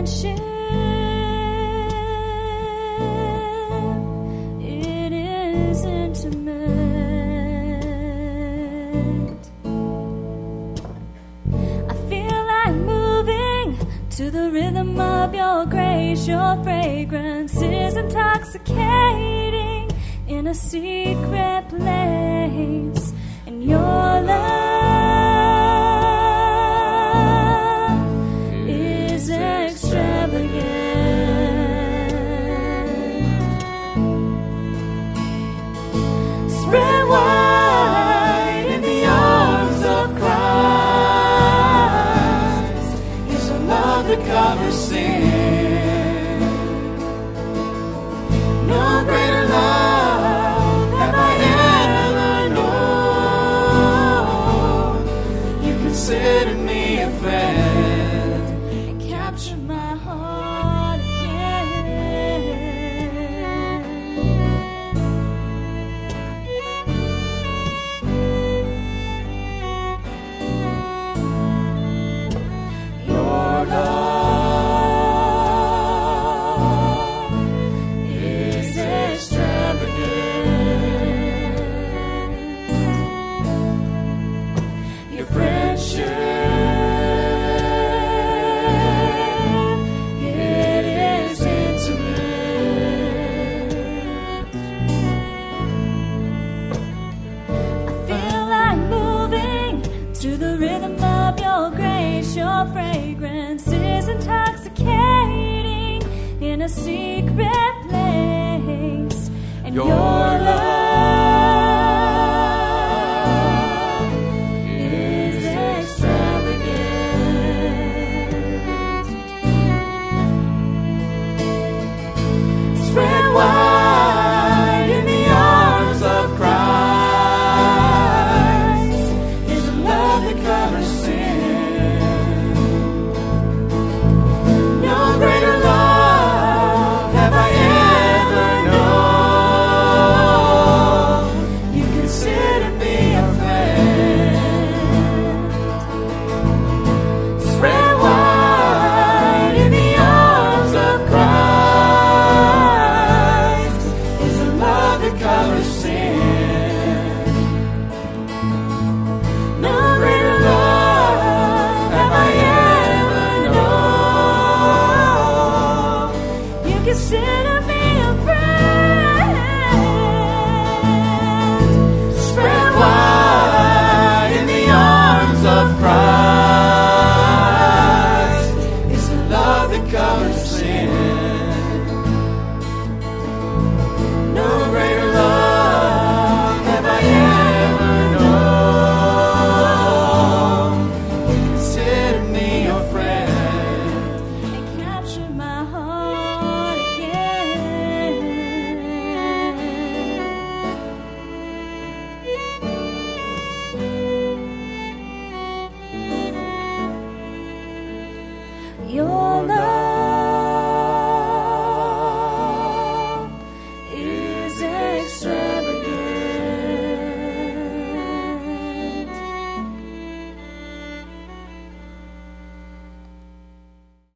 friendship. It is intimate. I feel like moving to the rhythm of your grace. Your fragrance is intoxicating in a secret place. And your love is extravagant. Spread wide in the arms of Christ. He's a love that covers sin. No greater love have I ever known. You consider me a friend and capture my heart again. Your love is extravagant. Your friendship, it is intimate. I feel like moving to the rhythm of your grace. Your fragrance is intoxicating in a secret